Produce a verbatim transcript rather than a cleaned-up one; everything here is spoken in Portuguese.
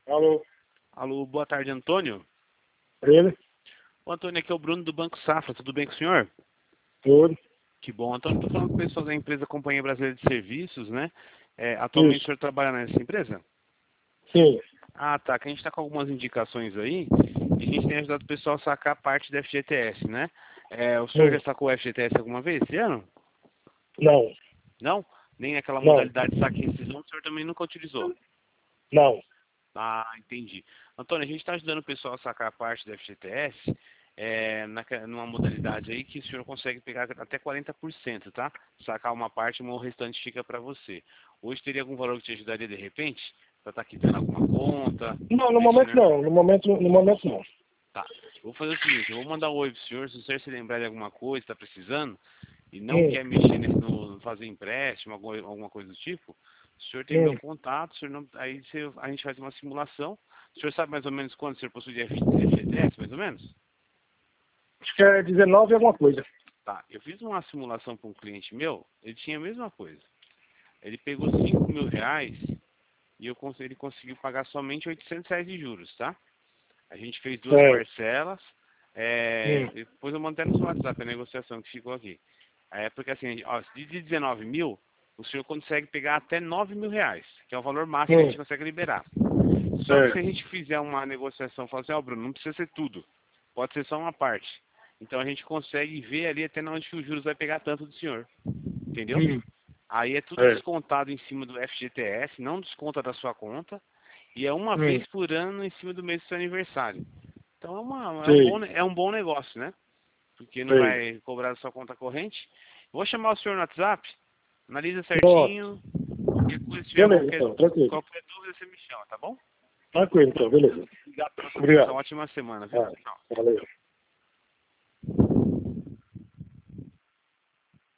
Alô, Alô, boa tarde, Antônio. ele? O Antônio, aqui é o Bruno do Banco Safra, tudo bem com o senhor? Tudo. Que bom, Antônio, estou falando com o pessoal da empresa Companhia Brasileira de Serviços, né? É, atualmente Isso. o senhor trabalha nessa empresa? Sim. Ah, tá, que a gente está com algumas indicações aí e a gente tem ajudado o pessoal a sacar parte da F G T S, né? É, o senhor Sim. já sacou o F G T S alguma vez esse ano? Não. Não? Nem aquela Não. modalidade de saque e rescisão o senhor também nunca utilizou? Não. Ah, entendi. Antônio, a gente está ajudando o pessoal a sacar a parte da F G T S é, naque- numa modalidade aí que o senhor consegue pegar até quarenta por cento, tá? Sacar uma parte e o restante fica para você. Hoje teria algum valor que te ajudaria de repente? Para estar quitando alguma conta, Não, no momento investindo... não. No momento, no momento não. Tá, eu vou fazer o seguinte, eu vou mandar um oi pro senhor, se o senhor se lembrar de alguma coisa, está precisando, e não Hum. quer mexer nesse, no, fazer empréstimo, alguma, alguma coisa do tipo, o senhor tem meu Hum. contato, o senhor não, aí você- a gente faz uma simulação. O senhor sabe mais ou menos quando o senhor possui de F G T S, mais ou menos? Acho que é dezenove alguma coisa. Tá, eu fiz uma simulação para um cliente meu, ele tinha a mesma coisa. Ele pegou cinco mil reais e eu, cons- ele conseguiu pagar somente oitocentos reais de juros, tá? A gente fez duas É. parcelas, é, Hum. depois eu mandei no seu WhatsApp a negociação que ficou aqui. É porque assim, ó, de dezenove mil, o senhor consegue pegar até nove mil reais, que é o valor máximo que a Hum. gente consegue liberar. Só que se a É. gente fizer uma negociação, falar assim, ó, Bruno, não precisa ser tudo, pode ser só uma parte. Então a gente consegue ver ali até onde que os juros vai pegar tanto do senhor, entendeu? Hum. Aí é tudo É. descontado em cima do F G T S, não desconta da sua conta, e é uma Hum. vez por ano em cima do mês do seu aniversário. Então é, uma, é, um, bom, Sei. ne- é um bom negócio, né? Porque não Sei. vai cobrar da sua conta corrente. Vou chamar o senhor no WhatsApp, analisa Pronto. certinho, qualquer coisa, se tiver Beleza, qualquer, então. Tranquilo. qualquer dúvida, você me chama, tá bom? Tranquilo, então. Beleza. Obrigado pela sua atenção, Obrigado. ótima semana, viu? Ah, Tchau. valeu.